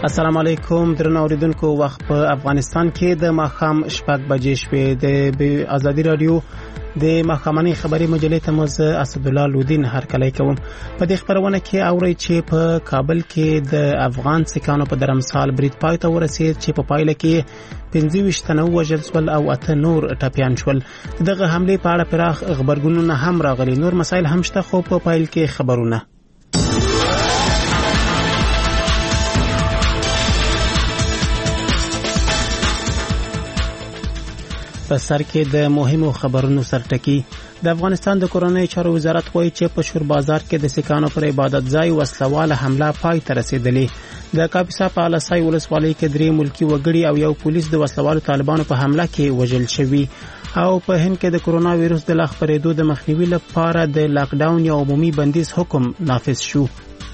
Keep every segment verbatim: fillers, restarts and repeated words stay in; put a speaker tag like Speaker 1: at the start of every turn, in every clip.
Speaker 1: السلام علیکم درنو اوریدونکو، وخت په افغانستان کې د ماښام شپږ بجې شوې. د ازادي رادیو د ماښامنۍ خبري مجلې ته مزه اسد الله لودین هرکلی کوم. په دې خبرونه کې اوري چې په کابل کې د افغان سکانو په درمسال برید پای ته ورسید چې په پایله کې پنځه ویشت تنه وژل شول او اته نور ټپیان شول. دغه حمله په اړه پراخ خبرګونونه هم راغلي. نور مسایل هم شته، خو په پایل کې خبرونه. په سر کې د مهمو خبرونو سرټکی. د افغانستان د کورنۍ چارو وزارت وایي چې په شور بازار کې د سکانو پر عبادت ځای وسلواله حمله پای ته رسیدلې. د کاپیسا په الاسای ولسوالۍ کې درې ملکی وګړي او یو پولیس د وسلوالو طالبانو په حمله کې وژل شوي. او په هند کې د کرونا وایرس د لا خپرېدو د مخنیوي لپاره د لاک ډاون یا عمومي بندیز حکم نافذ شو.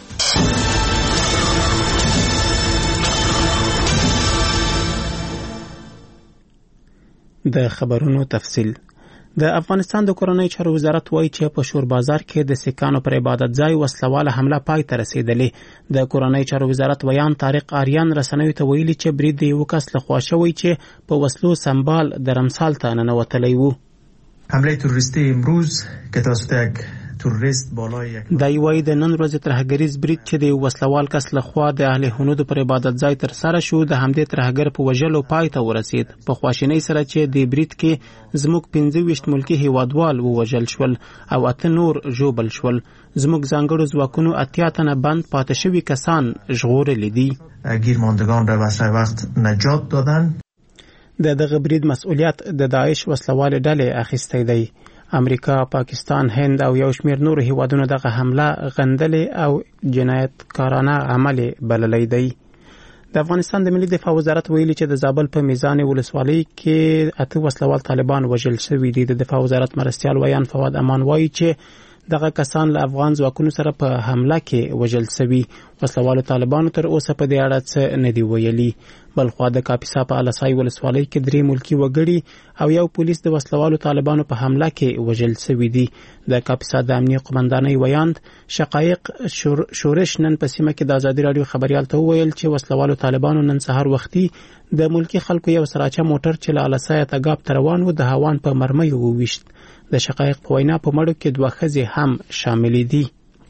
Speaker 1: د خبرونو تفصیل. د افغانستان د کورنۍ چارو وزارت وایي چې په شور بازار کې د سکانو پر عبادت ځای وسلواله حمله پای ته رسیدلې. د کورنۍ چارو وزارت ویان طارق آریان رسنیو ته ویلي چې برید د یو کس لخوا شوی چې په وسلو سمبال د رمسال ته ننوتلی و.
Speaker 2: حمله تروریستی امروز که توسط یک تروریست بالای یک
Speaker 1: دای وای د نن ورځې ترهګریز برید چې د وسلوال کس لخوا د اهل هنود پر عبادت ځای تر سره شو د همدې ترهګر په وژلو پای ته ورسید. په خواشینۍ سره چې د برید کې زموږ پنځه ویشت ملکی هیوادوال ووژل شول او اته نور ژوبل شول. زموږ ځانګړو ځواکونو اتیا تنه بند پاتې شوي کسان ژغورلي دي.
Speaker 2: گیرماندگان را وسع وقت نجات دادن.
Speaker 1: د دغه برید مسؤلیت د داعش وسلوال ډلې اخیستی دی. امریکا، پاکستان، هند او یو شمېر نور هیوادونو دغه حمله غندلې او جنایتکارانه عمل بللی دی. د افغانستان د ملي دفاع وزارت ویلي چې د زابل په میزان ولسوالۍ کې اته وسلوال طالبان وژل شوي دي. د دفاع وزارت مرستیال ویان فواد امان وایي چې دغه کسان له افغان ځواکونو سره په حمله کې وژل شوي. وسلوالو طالبانو تر اوسه په دې اړه څه نه دی ویلي. بلخوا د کاپیسا په الاسای ولسوالۍ کې درې ملکی وګړي او یو پولیس د وسلوالو طالبانو په حمله کې وژل شوي دي. د کاپیسا د امنیه قومندانۍ ویاند شقایق شور شورش نن په سیمه کې د ازادي رادیو خبريال ته وویل چې وسلوالو طالبانو نن سهار وختي د ملکی خلکو یو سراچه موټر چې له الاسای ته ګاب ته روان و د هوان په مرمۍ وویشت. د شقایق په وینا په مړو کې دوه ښځې هم شاملې دي.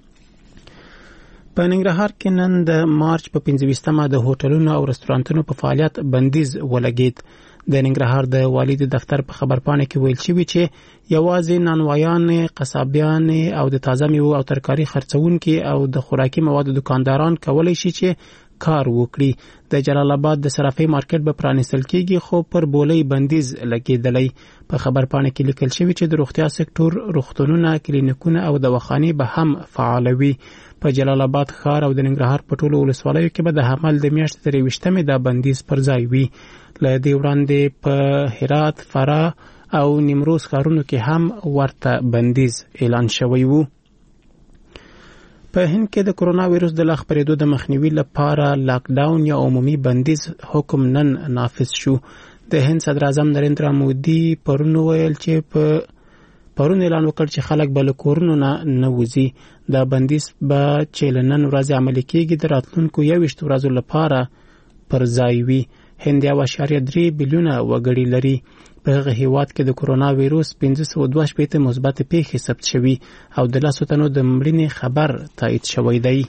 Speaker 1: په ننګرهار کې نن د مارچ په پنځه ویشتمه د هوټلونو او رستورانتونو په فعالیت بندیز ولګید. د ننګرهار د والي د دفتر په خبرپاڼه کې ویل شوی چې یوازې نانوایان، قصابیان او د تازه میوه او ترکاري خرڅونکي او د خوراکي موادو دکانداران کولای شي چې کار وکړي. د جلال آباد د صرافۍ مارکیټ به پرانیستل کیږي، خو پر بولۍ بندیز لګیدلی. په خبرپاڼه کې لیکل شوی چې د روغتیا سکتور، روغتونونه، کلینیکونه او دواخانې به هم فعالوي. په جلال آباد ښار او د ننګرهار په ټولو ولسوالیو کې به د حمل د میاشتې تر یویشتمې دا بندیز پر ځای وي. له دې وړاندې په هرات، فراه او نیمروز ښارونو کې هم ورته بندیز اعلان شوی وو. په هند کې د کرونا وایرس د لا خپرېدو د مخنیوي لپاره لاک ډاون یا عمومي بندیز حکم نن نافذ شو. د هند صدر اعظم نریندرا مودي پرون ویل چې په پرون اعلان وکړ چې خلک به له کورونو نه نه وځي. دا بندیز به چې له نن ورځې عملي کېږي د راتلونکو یویشت ورځو لپاره پر ځای وي. هند یو اعشاریه درې بیلیونه وګړي لري. په هغه هیواد کې د کرونا وایرس پنځه سوه دوه شپېته مثبت پیښې ثبت شوي او د لسو تنو د مړینې خبر تایید شوی دی.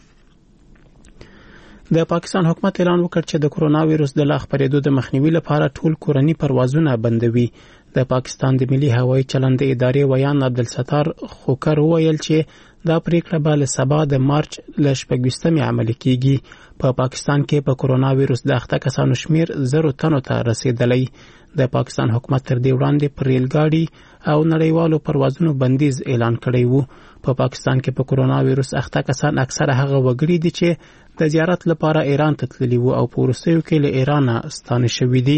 Speaker 1: د پاکستان حکومت اعلان وکړ چې د کرونا وایرس د لا خپرېدو د مخنیوي لپاره ټول کورني پروازونه بندوي. د پاکستان د ملي هوایي چلند ادارې ویان عبدالستار خوکر وویل چې دا پریکړه به له سبا د مارچ له شپږ ویشتمې عملي کیږي. په پاکستان کې په کرونا وایرس د اخته کسانو شمیر زرو تنو ته رسیدلی. د پاکستان حکومت تر دې وړاندې پر ریل ګاډي او نړیوالو پروازونو بندیز اعلان کړی وو. په پا پاکستان کې په کرونا وایرس اخته کسان اکثره هغه وګړي دي چې د زیارت لپاره ایران ته تللي وو او په وروستیو کې له ایرانه ستانه شوي دي.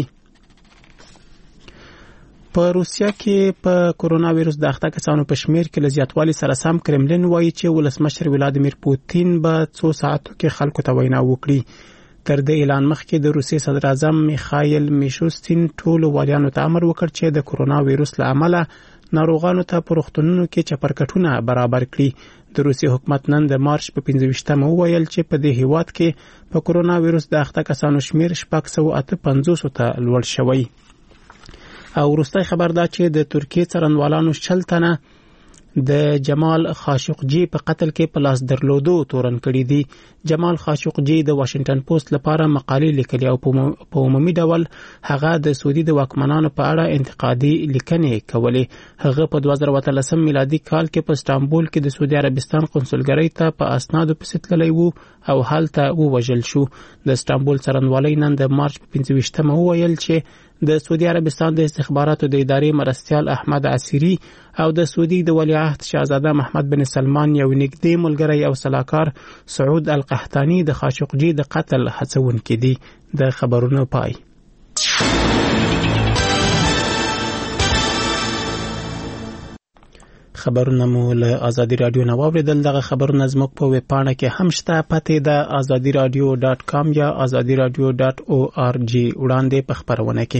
Speaker 1: په روسیا کې په کرونا وایرس د اخته کسانو په شمیر کې له زیاتوالي سره سم کرملین وایي چې ولسمشر ولادیمیر پوتین به څو ساعتو کې خلکو ته وینا وکړي. تر دې اعلان مخکې د روسیې صدر اعظم میخایل میشوستین ټولو والیانو ته امر وکړ چې د کرونا وایرس له امله ناروغانو ته په روغتونونو کې چپرکټونه برابر کړي. د روسي حکومت نن د مارچ په پنځه ویشتمه وویل چې په دې هیواد کې په کورونا وایروس د اخته کسانو شمیر شپږ سوه اته پنځوس ته لوړ شوی. او وروستی خبر دا چې د ترکیې څارنوالانو شل تنه د جمال خاشقجي په قتل کې په لاس درلودو تورن کړي دي. جمال خاشقجي د واشنگټن پوسټ لپاره مقالې لیکلي او په عمومي ډول هغه د سعودي د واکمنانو په اړه انتقادي لیکنې کولې. هغه په دوه زره اتلسم میلادي کال کې په استانبول کې د سعودي عربستان قونسلګرۍ ته په اسنادو پسې تللی وو او هلته ووژل شو. د استانبول څارنوالۍ نن د مارچ په پنځه ویشتمه وویل چې د سعودي عربستان د استخباراتو د ادارې مرستیال احمد عسیری او د سعودي د ولیعهد شاهزاده محمد بن سلمان یو نږدې ملګری او سلاکار سعود القحطاني د خاشقجي د قتل هڅونکي دي. د خبرونو پای. خبرونه مو له آزادي رادیو نه واوریدل. دغه خبرونه زموږ په ویب پاڼه کې هم شته. پته د آزادي رادیو ډاټ کام یا آزادي رادیو ډاټ او آر جی وړاندې په خبرونه کې.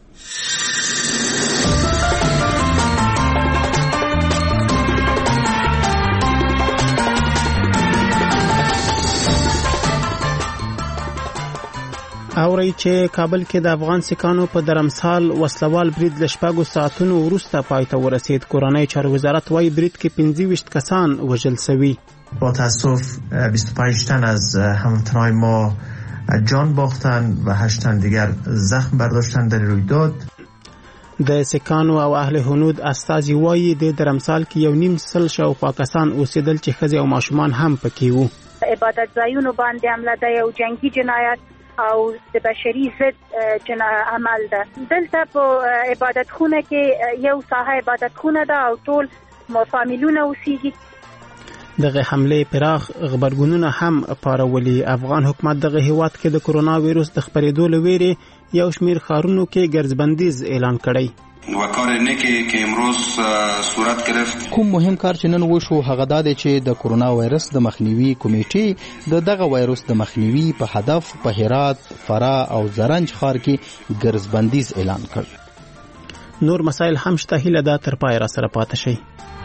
Speaker 1: اوري چې کابل کې د افغان سکانو په درمسال وسلوال برید له شپږو ساعتونو وروسته پای ته ورسید. کورنۍ چارو وزارت وايي برید کې پنځه ویشت کسان وژل شوي.
Speaker 2: با تاسف بیست و پنج تن از هموطنان ما جان باختن و هشت تن دیگر زخم برداشتن در رویداد.
Speaker 1: د سکانو او اهل هنود استازي وايي د درمسال کې یو نیم سل شاوخوا کسان اوسېدل چې ښځې او ماشومان هم پکې وو.
Speaker 3: عبادت ځایونو باندې حمله ده یو جنگي جنایت او د بشري ضد جنایت عمل ده. دلته په عبادت خونه کې یو ساحه عبادت خونه ده او ټول فامیلونه اوسېږي.
Speaker 1: دغه حمله پراخ خبرګونونه هم پارولي. افغان حکومت دغه هیواد کې د کورونا وایروس د خپرېدو لویری یو شمیر خارونو کې ګرځبندیز اعلان کړی.
Speaker 4: و کار نیکی که امروز صورت گرفت.
Speaker 5: کوم مهم کار چې نن وشو هغه دا دی چې د کورونا وایرس د مخنیوي کمیټې د دغه وایروس د مخنیوي په هدف په هرات، فراه او زرنج ښار کې ګرځبندیز اعلان کړ.
Speaker 1: نور مسائل هم شته. هیله ده تر پای را سره پاتې شئ.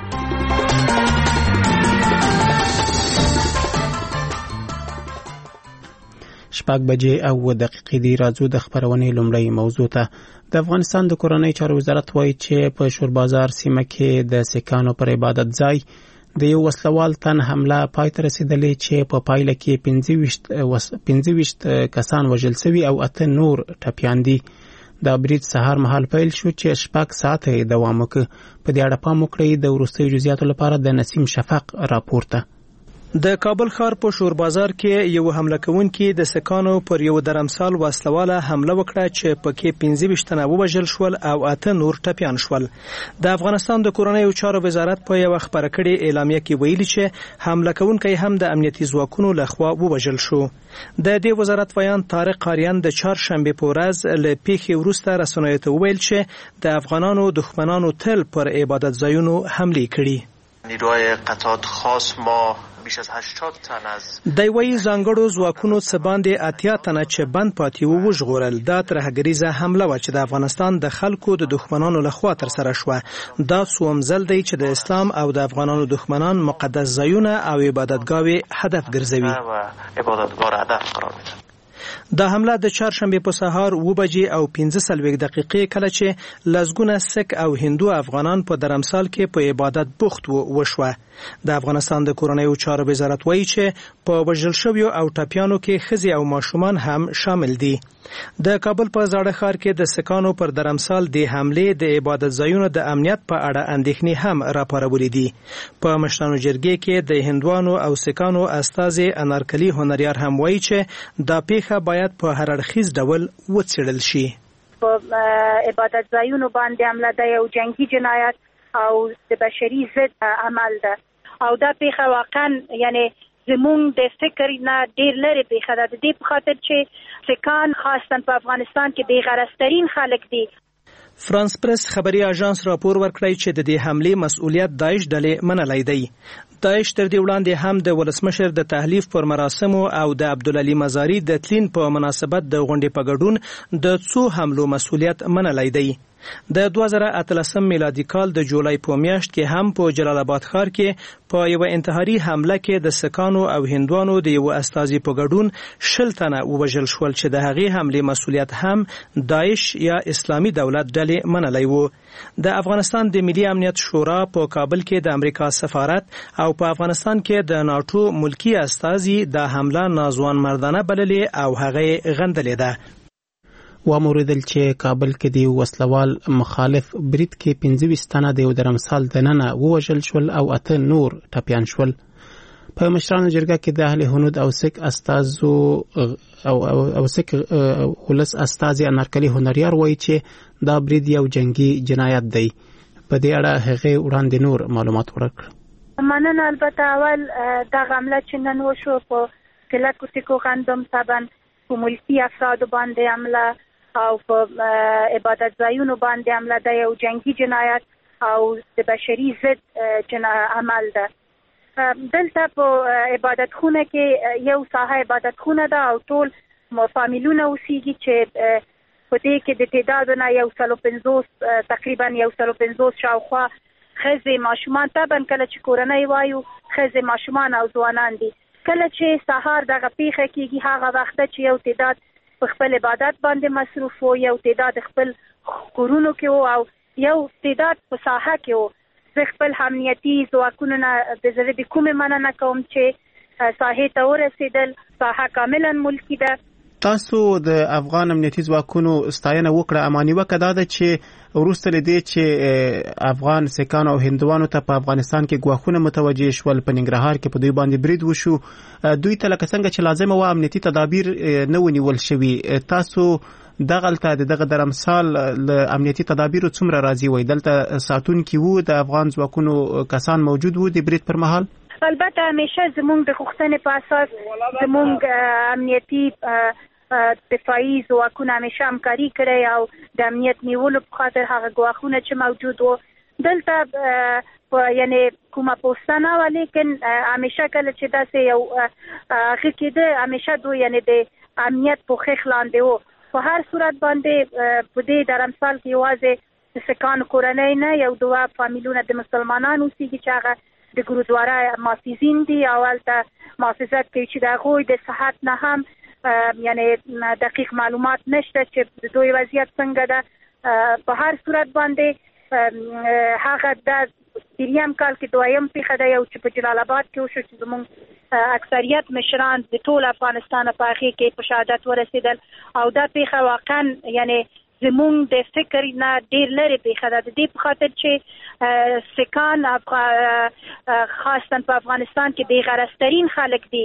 Speaker 1: شپږ بجې او دقیقې دی. راځو د خبرونې لومړی موضوع ته. د افغانستان د کورنۍ چارو وزارت وایي چې په شور بازار سیمه کې د سکانو پر عبادت ځای د یو وسلوال تن حمله پای ته رسیدلې چې په پایله کې پنځه ویشت کسان وژل شوي او اته نور ټپیان دي. دا برید سهار مهال پیل شو چې شپږ ساعته دوام وکړ. په دې اړه پام وکړئ. د وروستیو جزئیاتو لپاره د نسیم شفق راپورته.
Speaker 6: د کابل ښار په شور بازار کې یو حمله کوونکی د سکانو پر یو درمسال وسلواله حمله وکړه چې پکې پنځه ویشت تنه ووژل شول او اته نور ټپیان شول. د افغانستان د کورنۍ چارو وزارت په یو خبره کړې اعلامیه کې ویلي چې حمله کوونکی هم د امنیتي ځواکونو لخوا ووژل شو. د دې وزارت ویان طارق قاریان د چهارشنبه په ورځ له پیښې وروسته رسنیو ته وویل چې د افغانانو دښمنانو تل پر عبادت ځایونو حمله کړي.
Speaker 7: نیروهای قطعات خاص ما بیش از هشتاد تن از
Speaker 6: دوی ځانګړو ځواکونو څخه باندې اتیا تنه چې بند پاتې وو وژغورل. دا ترهګریزه حمله و چې د افغانستان د خلکو د دښمنانو لخوا تر سره شوه. دا څوم ځل دی چې د اسلام او د افغانانو دښمنان مقدس ځایونه او عبادتګاوې هدف ګرځوي
Speaker 7: و عبادتگاه هدف قرار میدن.
Speaker 6: دا حمله د چهارشنبه په سهار اوه بجې او پنځه څلوېښت دقیقې کله چې لسګونه سک او هندو افغانان په درمسال کې په عبادت بوخت وشوه. د افغانستان د کورنۍ چارو وزارت وایي چې په وژل شویو او ټپیانو کې ښځې او ماشومان هم شامل دي. د کابل په زاړه ښار کې د سکانو پر درمسال د حملې د عبادت ځایونو د امنیت په اړه اندېښنې هم راپارولې دي. په مشرانو جرګې کې د هندوانو او سکانو استازي انارکلي هنریار هم وایي چې دا پیښه باید په هر اړخیز ډول وڅېړل شي.
Speaker 3: په عبادت ځایونو باندې حمله ده یو جنگي جنایت او د بشري ضد عمل ده او دا پیښه واقعا یعنی زمونږ د فکر نه ډیر لري پیښه ده. د دې په خاطر چې سکان خاصتا په افغانستان کې بې غرضترین خلک دي.
Speaker 6: فرانس پریس خبري اژانس راپور ورکړی چې د دې حملې مسؤلیت داعش ډلې منلی دی. داعش تر دې وړاندې هم د ولسمشر د تحلیف پر مراسمو او د عبدالعلي مزاري د تلین په مناسبت د غونډې په ګډون د څو حملو مسؤلیت منلی دی. د دوه زره اتلسم میلادي کال د جولای په میاشت کې هم په جلال آباد ښار کې په یو انتحاري حمله کې د سکانو او هندوانو د یو استازي په ګډون شل تنه ووژل شول چې د هغې حملې مسؤلیت هم داعش یا اسلامي دولت ډلې منلی و. د افغانستان د ملي امنیت شورا په کابل کې د امریکا سفارت او په افغانستان کې د ناټو ملکی استازي د حمله ناځوان مردانه بللې او هغه غندلې ده. واموریدل چې کابل کې د وسلوال مخالف برید کې پنځه ویشت تنه د یو درمسال دننه ووژل شول او اته نور ټپیان شول. په مشرانو جرګه کې د اهل هنود او سک استازو او او, او سک ولس استازي انارکلي هنریار وایي چې دا برید یو جنگي جنایت دی. په دې اړه هغه وړاندې نور معلومات ورکړل.
Speaker 3: مننه. البته اول دا حمله چې نن وشو په کله کوټکو غندم طبعا په ملکی افراد باندې حمله او په عبادت ځایونو باندې حمله د یو جنگي جنایت او د بشري ضد جنایت عمل ده. دلته په عبادت خونه کې یو ساحه عبادت خونه ده او ټول فامیلونه اوسېږي چې په دې کې د تعداد نه یو سلو پنځوس تقریبا یو سلو پنځوس شاوخوا ښځې ماشومان طبعا کله چې کورنۍ وایو ښځې ماشومان او ځوانان دي. کله چې سهار دغه پیښه کېږي هغه وخت چې یو تعداد په خپل عبادت باندې مصروف وو، یو تعداد خپل کورونو کې وو او یو تعداد په ساحه کې وو. زه خپل امنیتي ځواکونو نه د زړه د کومې مننه کوم چې ساحې ته ورسېدل. ساحه کاملا ملکي ده.
Speaker 1: تاسو د افغان امنیتي ځواکونو ستاینه وکړه، اماني وکړه دا ده چې وروسته له دې چې افغان سکانو او هندوانو ته په افغانستان کې ګواښونه متوجه شول، په ننګرهار کې په دوی باندې برید وشو، دوی ته لکه څنګه چې لازمه وه امنیتي تدابیر نه ونیول شوي. تاسو دغلته د دغه درمسال له امنیتي تدابیرو څومره راضي وئ؟ دلته ساتونکي وو د افغان ځواکونو کسان موجود وو د برید پر مهال؟
Speaker 3: البته همیشه زموږ د غوښتنې په اساس زموږ امنیتي دفاعي ځواکونه همیشه همکاري کړې او د امنیت نیولو په خاطر هغه ګواښونه چې موجود وو دلته یعنی کومه پوسټه نه وه، لیکن همیشه کله چې داسې یو هغه کېده همیشه دوی یعنی د امنیت په خیخ لاندې وو. په هر صورت باندې په دې درمسال کې یوازې د سکانو کورنۍ نه یو دوه فامیلونه د مسلمانانو اوسېږي چې هغه د ګرودواره محافظین دي او هلته محافظت کوي چې د هغوی د صحت نه هم یعنی دقیق معلومات نشته چې د دوی وضعیت څنګه ده. په هر صورت باندې هغه د دریم کال کې دویم پیښه ده یو چې په جلال آباد کې وشو چې زموږ اکثریت مشران د ټول افغانستان په هغې کې په شهادت ورسېدل او دا پیښه واقعا یعنی زموږ د فکر نه ډېر لرې پیښه ده. د دې په خاطر چې سکان خاصتا په افغانستان کې بې غرضترین خلک دي.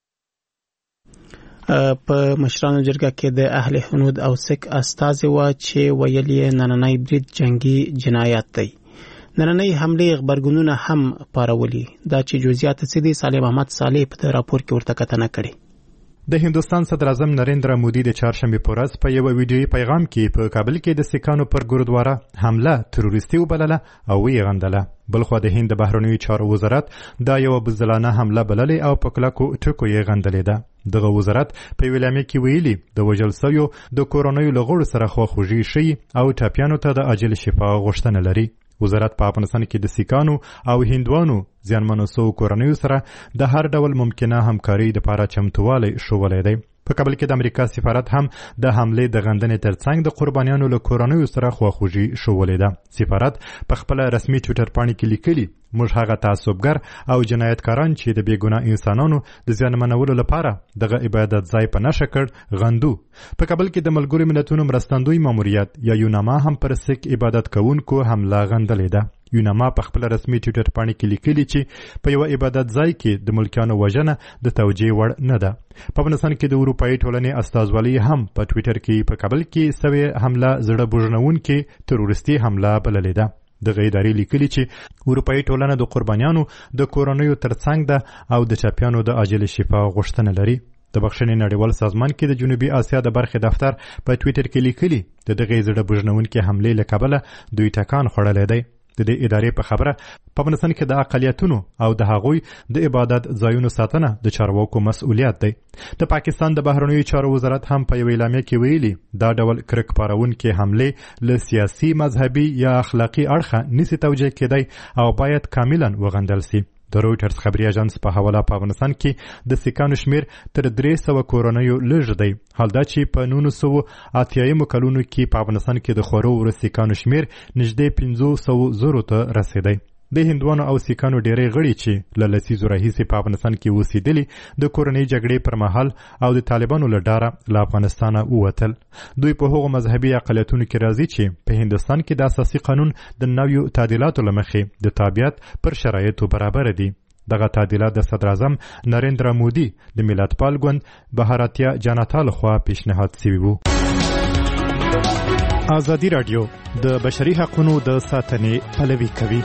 Speaker 1: په مشرانو جرګه کې د اهل هنود او سک استازي و چې ویل یې نننی برید جنگي جنایت دی. نننی حملې غبرګونونه هم پارولي. دا چې جزئیات څه دي سالم احمد صالح په راپور کې ورته کتنه کړې.
Speaker 8: د هندوستان صدر اعظم نریندرا مودي د چهارشنبه په ورځ په یو ویډیویي پیغام کې په کابل کې د سکانو پر ګرودواره حمله تروریستي وبلله او ویې غندله. بلخوا د هند بهرنیو چارو وزارت دا یو بزدلانه حمله بللې او په کلکو ټکو یې غندلې ده. دغه وزارت په ویلامه کې ویلي د وژل سویو د کورونیو له غړو سره خواخوږي شي او ټاپیانو ته د عاجل شفا غوښتنه لري. وزارت په افغانستان کې د سکانو او هندوانو زیانمنو سو کورنیو سره د هر ډول ممکنه همکاري لپاره چمتووالی ښوولی دی. په کابل کې د امریکا سفارت هم د حملې د غندنې ترڅنګ د قربانیانو له کورنیو سره خواخوږي ښوولې ده. سفارت په خپل رسمي ټویټر پاڼې کې لیکلي موږ هغه تعصبګر او جنایتکاران چې د بېګناه انسانانو د زیانمنولو لپاره دغه عبادت ځای په نښه کړ غندو. په کابل کې د ملګرو ملتونو مرستندوی ماموریت یا یوناما هم پر سک عبادت کوونکو حمله غندلې ده. یوناما په خپل رسمي ټویټر پاڼې کې لیکلي چې په یو عبادت ځای کې د ملکیانو وژنه د توجیه وړ نه ده. په افغانستان کې د اروپایي ټولنې استازولۍ هم په ټویټر کې په کابل کې سوې حمله زړه بوژنونکې تروریستي حمله بللې ده. دغه ادارې لیکلي چې اروپایي ټولنه د قربانیانو د کورنیو ترڅنګ ده او د ټاپیانو د عاجل شفا غوښتنه لري. د بخښنې نړیوال سازمان کې د جنوبي اسیا د برخې دفتر په ټویټر کې لیکلي د دغه زړه بوژنونکې حملې له کبله دوی ټکان خوړلی دی. د دې ادارې په خبره په افغانستان کې د اقلیتونو او د هغوی د عبادت ځایونو ساتنه د چارواکو مسؤلیت دی. د پاکستان د بهرنیو چارو وزارت هم په یو اعلامیه کې ویلي دا ډول کرک پارونکې حملې له سیاسي مذهبي یا اخلاقي اړخه نسی توجیه کېدی او باید کاملا وغندل سي. د رویټرز خبري اژانس په حواله په افغانستان کې د سیکانو شمیر تر درې سوه کورنیو لږ دی، حال دا چې په نولس سوه اتیایمو کلونو کې په افغانستان کې د خورو ورو سیکانو شمیر نږدې پنځه سوه زرو ته رسیدی. د هندوانو او سیکانو ډیری غړي چې له لسیزو راهیسې په افغانستان کې اوسېدلي د کورنۍ جګړې پر مهال او د طالبانو له ډاره له افغانستانه ووتل. دوی په هغو مذهبي اقلیتونو کې راځي چې په هندوستان کې د اساسي قانون د نویو تعدیلاتو له مخې د تابعیت پر شرایطو برابر دي. دغه تعدیلات د صدر اعظم نریندرا مودي د ملتپال ګوند بهارتیا جانتا لخوا پیشنهاد شوی وو. ازادي راډیو د بشري حقوقو د ساتنې پلوي کوي.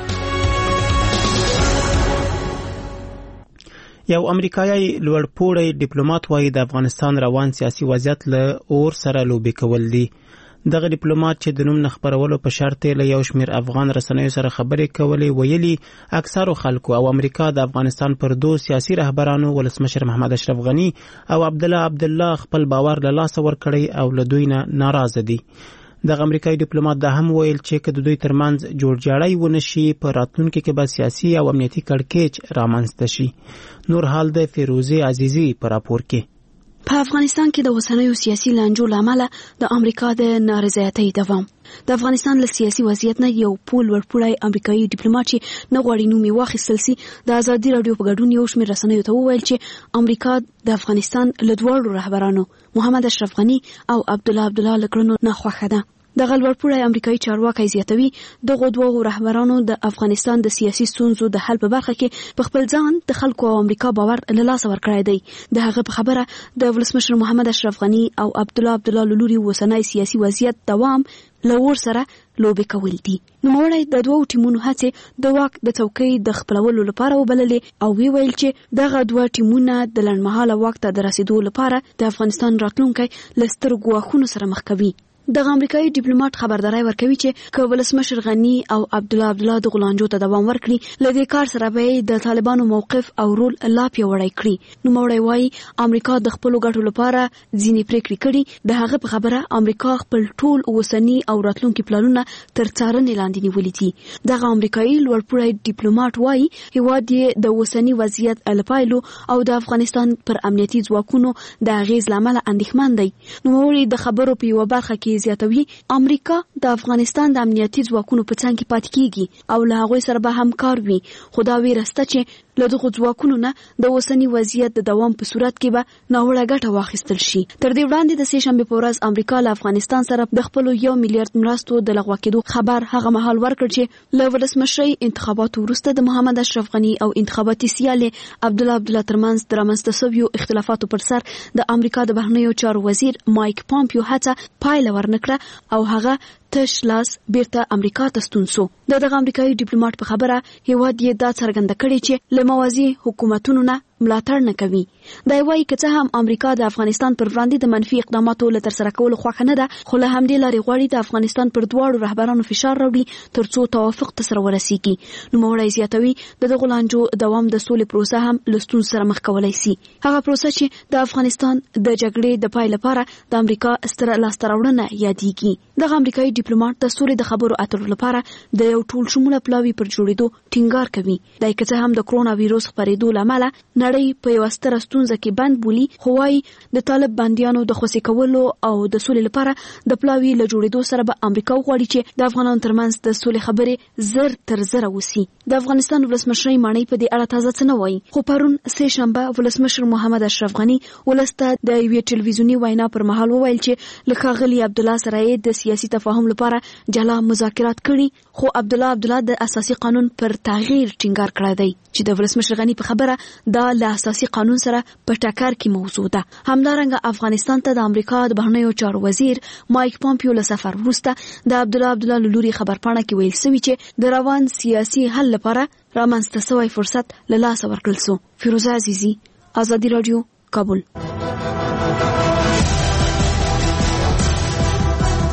Speaker 1: یو امریکایي لوړپوړی ډیپلوماټ وایي د افغانستان روان سیاسي وضعیت له اور سره لوبې کول دي. دغه ډیپلوماټ چې د نوم نه خبرولو په شرط له یو شمېر افغان رسنیو سره خبرې کولې ویلي اکثرو خلکو او امریکا د افغانستان پر دوه سیاسي رهبرانو ولسمشر محمد اشرف غنی او عبدالله عبدالله خپل باور له لاسه ورکړی او له دوی نه ناراضه دي. دغه امریکایي ډیپلوماټ دا هم ویل چې که د دوی ترمنځ جوړجاړی ونشي په راتلونکي کې به سیاسي او امنیتي کړکېچ رامنځته شي. نور حال د فیروزه عزیزی په راپور کې.
Speaker 9: په افغانستان کې د اوسنیو سیاسي لانجو له امله د امریکا د نارضایتۍ دوام. د افغانستان له سیاسي وضعیت نه یو پول ورپوړی امریکایي ډیپلوماټ چې نه غواړي نوم یې واخیستل سي د ازادي راډیو په ګډون یو شمېر رسنیو ته وویل چې امریکا د افغانستان له دواړو رهبرانو محمد اشرف غني او عبدالله عبدالله له کړنو نه خوښه ده. دغه لوړپوړی امریکایي چارواکی زیاتوي دغو دوو رهبرانو د افغانستان د سیاسي ستونزو د حل په برخه کې په خپل ځان د خلکو او امریکا باور له لاسه ورکړی دی. د هغه په خبره د ولسمشر محمد اشرف غني او عبدالله عبدالله له لوري اوسنی سیاسي وضعیت دوام له اور سره لوبې کول دي. نوموړی د دوو ټیمونو هڅې د واک د څوکۍ د خپلولو لپاره وبللې او وی ویل چې دغه دوه ټیمونه د لنډمهاله واک ته د رسیدو لپاره د افغانستان راتلونکی له سترو ګواښونو سره مخ کوي. دغه امریکایي ډیپلوماټ خبرداري ورکوي چې که ولسمشر غني او عبدالله عبدالله د غلانجو ته دوام ورکړي له دې کار سره به د طالبانو موقف او رول لا پیاوړی کړي. نوموړی وایي امریکا د خپلو ګټو لپاره ځینې پریکړې کړي. د هغه په خبره امریکا خپل ټول اوسني او راتلونکي پلانونه تر څارنې لاندې نیولي دي. دغه امریکایي لوړپوړی ډیپلوماټ وایي هیواد یې د اوسني وضعیت له پایلو او د افغانستان پر امنیتي ځواکونو د اغیز له امله اندېښمن دی. نوموړی د خبرو په یوه برخه کې زیاتوي امریکا د افغانستان د امنیتي ځواکونو په څنګ کې پاتې کیږي او له هغوی سره به همکار وي، خو دا ویره شته چې له دغو ځواکونو نه د اوسني وضعیت د دوام په صورت کې به ناوړه ګټه واخیستل شي. تر دې وړاندې د سې شنبې په ورځ امریکا له افغانستان سره د خپلو یو میلیارډ مرستو د لغوه کېدو خبر هغه مهال ورکړ چې له ولسمشرۍ انتخاباتو وروسته د محمد اشرف غني او انتخاباتي سیال عبدالله عبدالله ترمنځ د رامنځته شویو اختلافاتو پر سر د امریکا د بهرنیو چارو وزیر مایک پامپیو هڅه پایله ورنکړه او هغه تش لاس بیرته امریکا ته ستون سو. د دغه امریکایي ډیپلوماټ په خبره هیواد یې دا څرګنده کړې چې له موازي حکومتونو نه ملاتړ نه کوي. دا وایي که څه هم امریکا د افغانستان پر وړاندې د منفي اقداماتو له ترسره کولو خوښه نه ده، خو له همدې لارې غواړي د افغانستان پر دواړو رهبرانو فشار راوړي تر څو توافق ته سره ورسیږي. نوموړی زیاتوي د دغو لانجو دوام د سولې پروسه هم له ستونزو سره مخ کولی سي. هغه پروسه چې د افغانستان د جګړې د پای لپاره د امریکا ستره لاسته راوړنه یادېږي. دغه امریکایي ډیپلوماټ د سولې د خبرو اترو لپاره د یو ټول شموله پلاوي پر جوړېدو ټینګار کوي. دا که څه هم د کرونا ویروس خپرېدو له امله نړۍ په یوه ستره ستونزه کې بند بولي، خو وايي د طالب بندیانو د خوسي کولو او د سولې لپاره د پلاوي له جوړېدو سره به امریکا وغواړي چې د افغانانو ترمنځ د سولې خبرې زر تر زره وسی. د افغانستان ولسمشر مانی په دې اړه تازه څه نه وایي، خو پرون سې شنبه ولسمشر محمد اشرف غني ولسته د یوې ټلویزیونی وینا پر مهال وویل چې له ښاغلي عبدالله سره د سیاسي تفاهم لپاره جلا مذاکرات کړي، خو عبدالله عبدالله د اساسي قانون پر تغییر ټینګار کړی دی چې د ولسمشر غني په خبره دا له اساسي قانون سره په ټکر کې موضوع ده. همدارنګه افغانستان ته د امریکا د بهرنیو چارو وزیر مایک پامپیو له سفر وروسته د عبدالله عبدالله له لوري خبرپاڼه کې ویل شوي چې د روان سیاسي حل لپاره رامنځته شوی فرصت له لاسه ورکړل سو. فیروزه عزیزی، ازادي راډیو، کابل.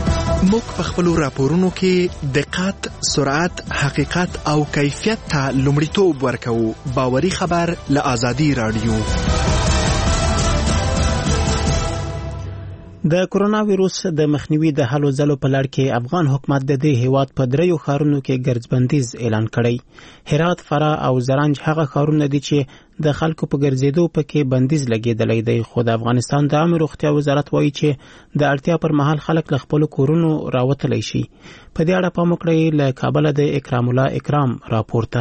Speaker 10: موږ په خپلو راپورونو کې دقت، سرعت، حقیقت او کیفیت ته لومړیتوب ورکوو. باوري خبر له آزادي راډیو.
Speaker 1: د کرونا وایروس د مخنیوي د هلو ځلو په لړ کې افغان حکومت د دې هیواد په دریو ښارونو کې ګرځبندیز اعلان کړی. هرات، فراه او زرنج هغه ښارونه دي چې د خلکو په ګرځېدو پکې بندیز لګېدلی دی، خو د افغانستان د عامه روغتیا وزارت وایي چې د اړتیا پر مهال خلک له خپلو کورونو راوتلی شي. په دې اړه پام وکړئ. له کابله د اکرام الله اکرام راپورته.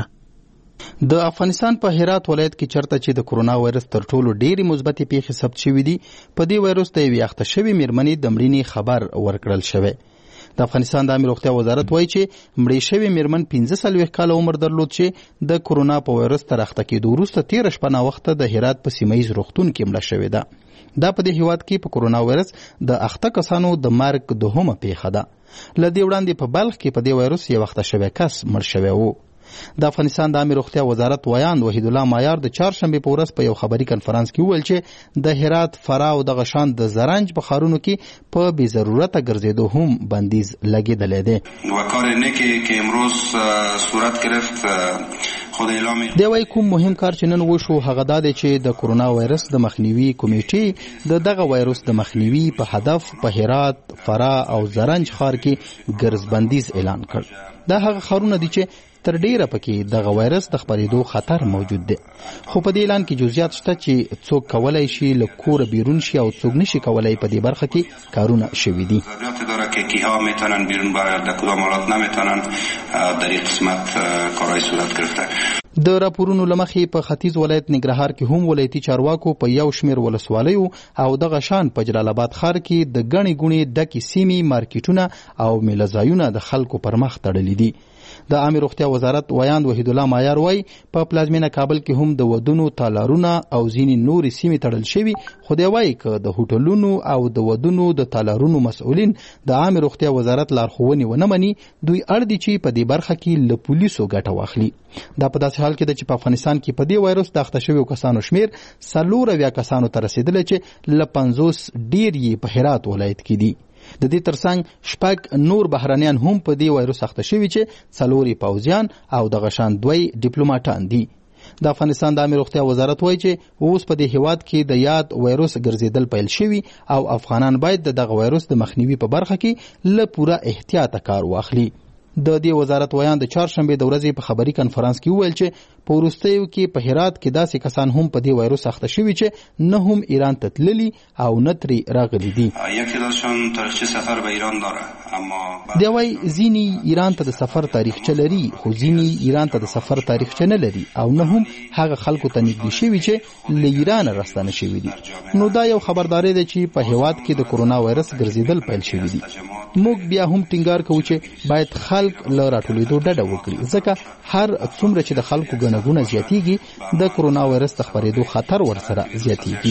Speaker 5: د افغانستان په هرات ولایت کې چرته چې د کرونا وایرس تر ټولو ډېری مثبتې پیښې ثبت شوې دي، په دې وایرس د یوې اخته شوې مېرمنې د مړینې خبر ورکړل شوی. د افغانستان د عامه روغتیا وزارت وایي چې مړې شوې مېرمن پنځه څلوېښت کاله عمر درلود چې د کرونا په وایرس تر اخته کېدو وروسته تېره شپه ناوخته د هرات په سیمه ییز روغتون کې مړه شوې ده. دا په دې هیواد کې په کرونا وایرس د اخته کسانو د مرګ دوهمه پیښه ده. له دې وړاندې په بلخ کې په دې وایرس یو اخته شوی کس مړ شوی و. د افغانستان د عامه روغتیا وزارت ویاند وحید الله مایار د چهارشنبې په ورځ په یو خبري کنفرانس کې وویل چې د هرات، فراه او دغه شان د زرنج په ښارونو کې په بې ضرورته ګرځېدو هم بندیز لګېدلی دی.
Speaker 4: کار نیکی که امروز صورت گرفت خود اعلام
Speaker 5: دی وایي کوم مهم کار چې نن وشو هغه دا دی چې د کرونا وایرس د مخنیوي کمیټې د دغه وایرس د مخنیوي په هدف په هرات، فراه او زرنج ښار کې ګرځبندیز اعلان کړ. دا هغه ښارونه دي چې تر ډیره پکې دغه وایرس د خپرېدو خطر موجود دی، خو په دې اعلان کې جزئیات شته چې څوک کولای شي له کوره بیرون شي او څوک نشي کولای په دې برخه کې کارونه شوي دي.
Speaker 4: ضرورت داره که کیها میتونن بیرون برن، در کدام حالات نمیتونن. در این قسمت کارهای صورت گرفته.
Speaker 5: د راپورونو لمخې په ختیځ ولایت ننګرهار کې هم ولایتي چارواکو په یو شمېر ولسوالیو او دغه شان په جلال آباد ښار کې د ګڼې ګوڼې ډکې سیمې، مارکیټونه او میله ځایونه د خلکو پر مخ تړلي دي. د عامه روغتیا وزارت ویاند وحید الله مایار وایي په پلازمینه کابل کې هم د ودونو تالارونه او ځینې نورې سیمې تړل شوي، خو دی وایي که د هوټلونو او د ودونو د تالارونو مسؤلین د عامه روغتیا وزارت لارښوونې ونه مني، دوی اړ دي چې په دې برخه کې له پولیسو ګټه واخلي. دا په داسې حال کې ده چې په افغانستان کې په دې وایرس د اخته شویو کسانو شمیر څلور اویا کسانو ته رسېدلی چې له پنځوس ډېر یې په هرات ولایت کې دي. د دې ترڅنګ شپږ نور بهرانیان هم په دې وایرس اخته شوي چې څلور یې پوځیان او دغه شان دوی ډیپلوماټان دي. د افغانستان د عامه روغتیا وزارت وایي چې اوس په دې هیواد کې د یاد وایرس ګرځېدل پیل شوي او افغانان باید د دغه وایرس د مخنیوي په برخه کې له پوره احتیاطه کار واخلي. د دې وزارت ویاند د چهارشنبې د ورځې په خبري کنفرانس کې وویل چې په وروستیو کې په هرات کې داسې کسان هم په دې وایرس اخته شوي چې نه هم ایران ته تللي او نه ترې راغلي دي.
Speaker 4: یکی داشتن تاریخچه سفر به ایران داره، اما
Speaker 5: دی وایي ځینې ایران ته د سفر تاریخچه لري، خو ځینې ایران ته د سفر تاریخچه نه لري او نه هم هغه خلکو ته نږدې شوي چې له ایران راستانه شوي دي. نو دا یو خبرداری دی چې په هیواد کې د کرونا وایرس ګرځېدل پیل شوي دي. موږ بیا هم ټینګار کوو چې باید خلک له راټولېدو ډډه وکړي، ځکه هر څومره چې د خلکو ګڼه ګوڼه زیاتیږي د کرونا وایرس د خپرېدو خطر ورسره زیاتیږي.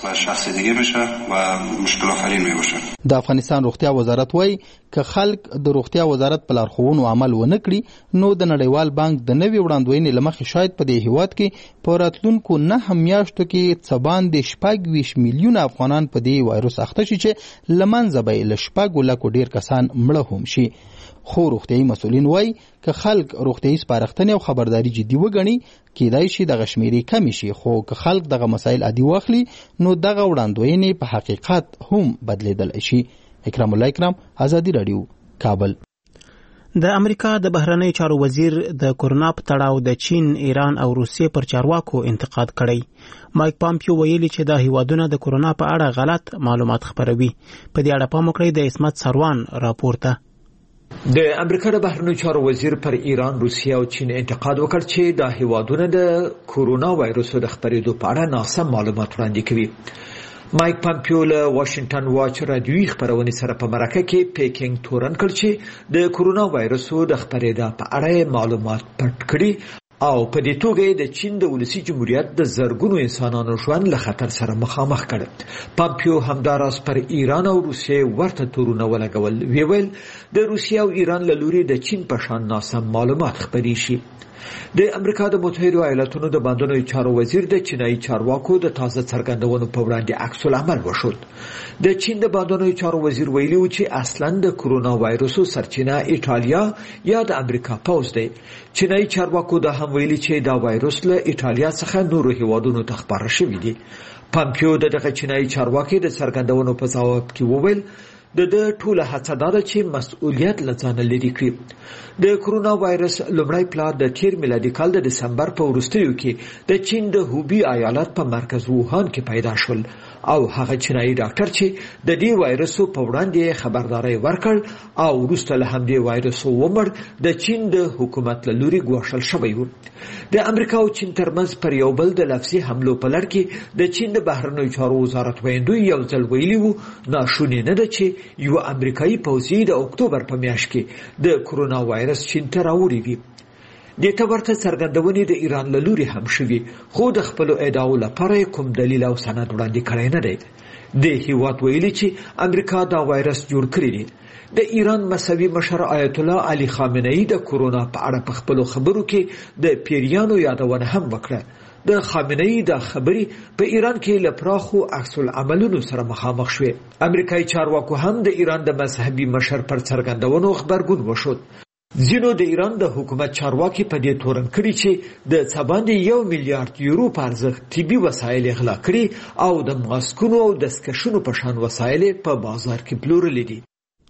Speaker 5: د افغانستان روغتیا وزارت وایي که خلک د روغتیا وزارت په لارښوونو عمل ونه کړي نو د نړیوال بانک د نوې وړاندوینې له مخې شاید په دې هیواد کې په راتلونکو نهه میاشتو کې څه باندې شپږ ویشت میلیونه افغانان په دې وایرس اخته شي چې له منځه به یې له شپږو لکو ډېر کسان مړه هم شي. خو روغتیایي مسؤلین وایي که خلک روغتیایي سپارښتنې او خبرداري جدي وګڼي کیدای شي دغه شمیرې کمې شي، خو که خلک دغه مسایل عادي واخلي نو دغه وړاندوینې په حقیقت هم بدلیدلی شي. اکرام الله اکرام، آزادي راډیو، کابل.
Speaker 1: د امریکا د بهرنی چارو وزیر د کرونا په تړاو د چین، ایران او روسیې پر چارواکو انتقاد کړی. مایک پامپیو ویلي چې دا هیوادونه د کرونا په اړه غلط معلومات خپروي. په دې اړه پام وکړئ. د عصمت سروان راپورته.
Speaker 11: د امریکا د بهرنیو چارو وزیر پر ایران، روسیه او چین انتقاد وکړ چې دا هیوادونه د کرونا وایرس د خپرېدو په اړه ناسم معلومات وړاندې کوي. مایک پامپیو له واشنگټن واچ رادیویي خپرونې سره په مرکه کې پیکینګ تورن کړ چې د کرونا وایرس د خپرېدا په اړه معلومات پټ کړي او په دې توګه د چین د ولسی جمهوریت د زرګونو انسانانو ژوند له خطر سره مخامخ کړ. پامپیو همداراز پر ایران او روسیې ورته تورونه ولګول. وی ویل د روسیې او ایران له لوري د چین په شان ناسم معلومات خپرې شي. د امریکا د متحده ایالاتونو د بهرنیو چارو وزیر د چینایي چارواکو د تازه څرګندونو په وړاندې عکس العمل وښود. د چین د بهرنیو چارو وزیر ویلي و چې اصلاً د کرونا وایرسو سرچینه ایټالیا یا د امریکا پوز دی. چینایي چارواکو دا هم ویلي چې دا وایرس له ایټالیا څخه نورو هیوادونو ته خپاره شوی دی. پامپیو دغه چینایي چارواکي د څرګندونو په ځواب کې وویل د د ټوله هڅه دا ده چې مسؤلیت له ځانه لرې کړي. د کرونا وایرس لومړی پلار د تیر میلادي کال د دسمبر په وروستیو کې د چین د هوبي ایالت په مرکز ووهان کې پیدا شول او هغه چینایي ډاکټر چې د دې وایرسو په وړاندې خبرداري ورکړ او وروسته له همدې وایرسو ومړ د چین د حکومت له لوري ګواښل شوی و. د امریکا او چین ترمنځ پر یو بل د لفظي حملو په لړ کې د چین د بهرنیو چارو وزارت ویندوی یو ځل ویلي و ناشونې نه ده چې یو امریکایي پوځي د اکتوبر په میاشت کې د کرونا وایرس چین ته راوړی وي. د ته ورته څرګندونې د ایران له لوري هم شوي خو د خپلو ادعاو لپاره کوم دلیل او سند وړاندې کړی نه دی. د هیواد ویلي چې امریکا دا وایرس جوړ کړی دی. د ایران مذهبي مشر آیت الله علي خامنه‌ای د کرونا په اړه په خپلو خبرو کې د پیریانو یادونه هم وکړه. د خامنه‌ای د خبري په ایران کې لپراخو عکس العملونو سره مخامخ شوه. امریکایي چارواکو هم د ایران د مذهبي مشر پر څرګندونو خبرګون وشود. ځینو د ایران د حکومت چارواکي په دې تورن کړي چې د څباندې یو میلیارډ یورو په ارزښت طبي وسایل غلا کړي او د ماسکونو او دستکشونو په شان وسایل په بازار کې پلورلي دي.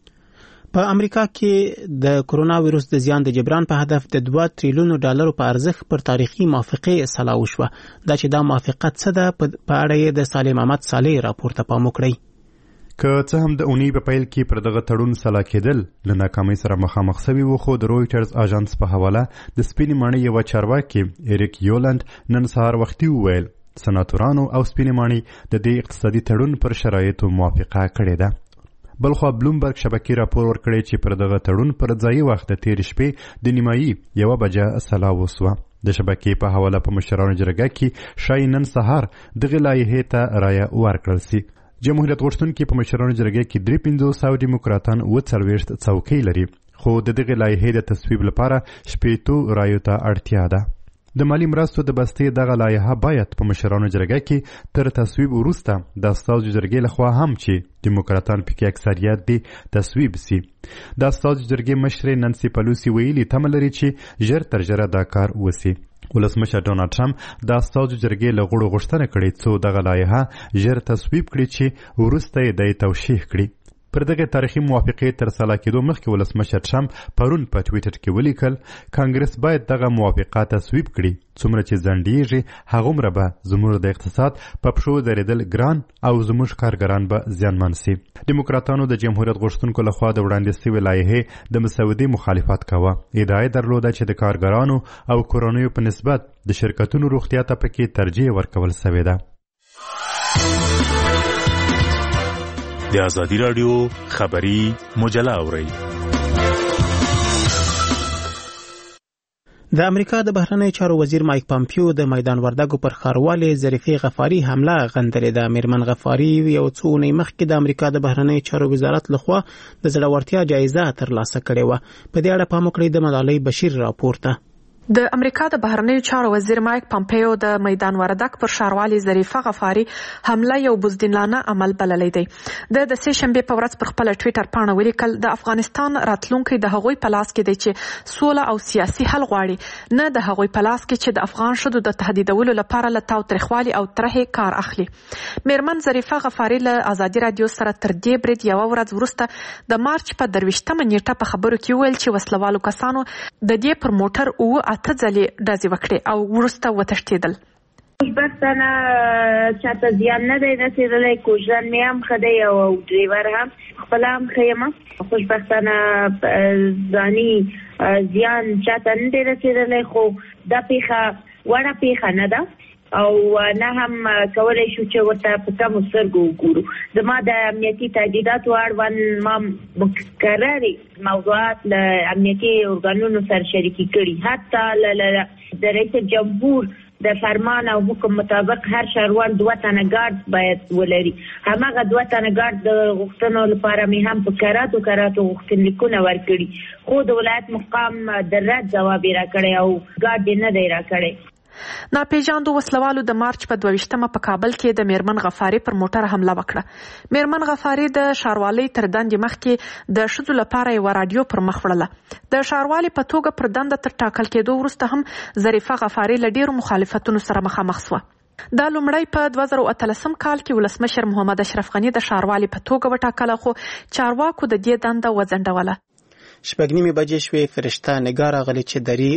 Speaker 1: په امریکا کې د کرونا وایرس د زیان د جبران په هدف د دوه تریلیون ډالرو په ارزښت پر تاریخي موافقه اصلاح وشوه. دا چې دا موافقت څه ده په اړه د صالح محمد صالح راپور ته پام وکړئ.
Speaker 8: که څه هم د اونۍ په پیل کې پر دغه تړون سلا کېدل له ناکامۍ سره مخامخ شوي وو، خو د رویټرز اژانس په حواله د سپینې ماڼۍ یوه چارواکي ایریک یولند نن سهار وختي وویل سناتورانو او سپینې ماڼۍ د دې اقتصادي تړون پر شرایطو موافقه کړې ده. بلخوا بلومبرګ شبکې راپور ورکړی چې پر دغه تړون پر ځایي وخت د تېرې شپې د نیمایي یوه بجه سلا وسوه. د شبکې په حواله په مشرانو جرګه کې ښایي نن سهار دغې لایحې ته رایه ورکړل سي. جمهوریت غوښتونکي په مشرانو جرګه کې درې پنځوس او ډیموکراتان اوه څلوېښت څوکۍ لري، خو د دغې لایحې د تصویب لپاره شپېتو رایو ته اړتیا ده. د مالی مرستو د بستې دغه لایحه باید په مشرانو جرګه کې تر تصویب وروسته د استازو جرګې لخوا هم چې ډیموکراتان پکې اکثریت دي تصویب سي. د استازو جرګې مشرې نانسي پلوسي ویلي تمه لري چې ژر تر ژره دا کار وسي. ولسمشر ډونالډ ټرمپ د استازو جرګې له غړو غوښتنه کړې څو دغه لایحه ژر تصویب کړي چې وروسته یې د توشیح کړي. پر دغه تاریخي موافقې تر سلا کېدو مخکې ولسمشر ټرمپ پرون په ټویټر کې ولیکل کانګرس باید دغه موافقه تصویب کړي. څومره چې ځنډیږي هغومره به زموږ د اقتصاد په پښو درېدل ګران او زموږ کارګران به زیانمن سي. ډیموکراتانو د جمهوریت غوښتونکو لخوا د وړاندې سوې لایحې د مسودې مخالفت کاوه. ادعا یې درلوده چې د کارګرانو او کورنیو په نسبت د شرکتونو روغتیا ته پکې ترجیح ورکول سوې ده.
Speaker 12: د ازادي راډیو خبري مجله اورئ.
Speaker 1: د امریکا د بهرنیو چارو وزیر مایک پامپیو د میدان وردګو پر ښاروالې ظریفې غفاري حمله غندلې ده. میرمن غفاري یو څو اونۍ مخکې د امریکا د بهرنیو چارو وزارت لخوا د زړورتیا جایزه ترلاسه کړې وه. په دې اړه پام وکړئ د ملالۍ بشیر راپور ته.
Speaker 13: د امریکا د بهرنیو چارو وزیر مایک پامپیو د میدان وردګ پر ښاروالې ظریفه غفاري حمله یو بزدلانه عمل بللی دی. د د سه شنبې په ورځ پر خپل ټویټر پاڼه ولیکل د افغانستان راتلونکی د هغوی په لاس کې دی چې سوله او سیاسي حل غواړي، نه د هغوی په لاس کې چې د افغان ښځو د تهدیدولو لپاره له تاوتریخوالي او ترهې کار اخلي. میرمن ظریفه غفاري له ازادي راډیو سره تر دې برید یوه ورځ وروسته د مارچ په درویشتمه نیټه په خبرو کې وویل چې وسلوالو کسانو د دې پر موټر اوه اته ځلې ډزې وکړې او وروسته وتښتېدل.
Speaker 14: خوشبختانه چاته زیان نه دی رسېدلی، کوژدن مې هم ښه دی او ډریور هم خپله هم ښه یم. خوشبختانه ځاني زیان چاته نه دی رسېدلی، خو دا پیښه وړه پیښه نه ده او نه هم کولای شو چې ورته په کوم سترګو وګورو. زما د امنیتي تهدیداتو اړوند ما مکرري موضوعات له امنیتي ارګانونو سره شریکي کړي، حتی د رئیس جمهور د فرمان او حکم مطابق هر شهروان دوه تنه ګارد باید ولري. هماغه دوه تنه ګارد د غوښتنو لپاره مې هم په کراتو کراتو غوښتنلیکونه ورکړي، خو د ولایت مقام د رد ځواب یې راکړی او ګارد یې نه دی راکړی.
Speaker 13: ناپېژاندو وسلوالو د مارچ په دوه په کابل کې د میرمن غفاري پر موټر حمله وکړه. میرمن غفاري د ښاروالۍ تر دندې مخکې د ښځو لپاره یوه راډیو پر مخ وړله. د ښاروالۍ په توګه پر دنده تر ټاکل کېدو وروسته هم ظریفه غفاري له ډېرو مخالفتونو سره مخامخ سوه. دا لومړی په دوه زره اتلسم کال کې ولسمشر محمد اشرف غني د ښاروالۍ په توګه وټاکله، خو چارواکو د دې دنده وځنډوله.
Speaker 1: شپږ نیمې بجې شوې. فرشته نګار راغلې چې دري